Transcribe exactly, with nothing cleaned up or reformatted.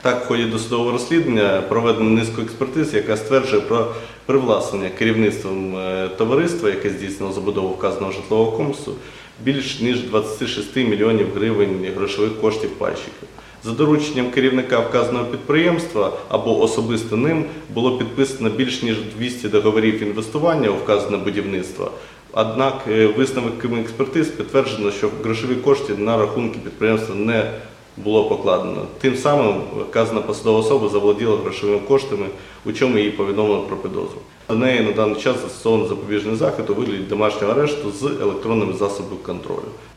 Так, в ході досудового розслідування проведено низку експертиз, яка стверджує про привласнення керівництвом товариства, яке здійснило забудову вказаного житлового комплексу, більш ніж двадцяти шести мільйонів гривень грошових коштів пайщиків. За дорученням керівника вказаного підприємства або особисто ним було підписано більш ніж двісті договорів інвестування у вказане будівництво. Однак висновками експертиз підтверджено, що грошові кошти на рахунки підприємства не було покладено. Тим самим вказана посадова особа заволоділа грошовими коштами, у чому її повідомлено про підозру. До неї на даний час застосовано запобіжний захід у вигляді домашнього арешту з електронними засобами контролю.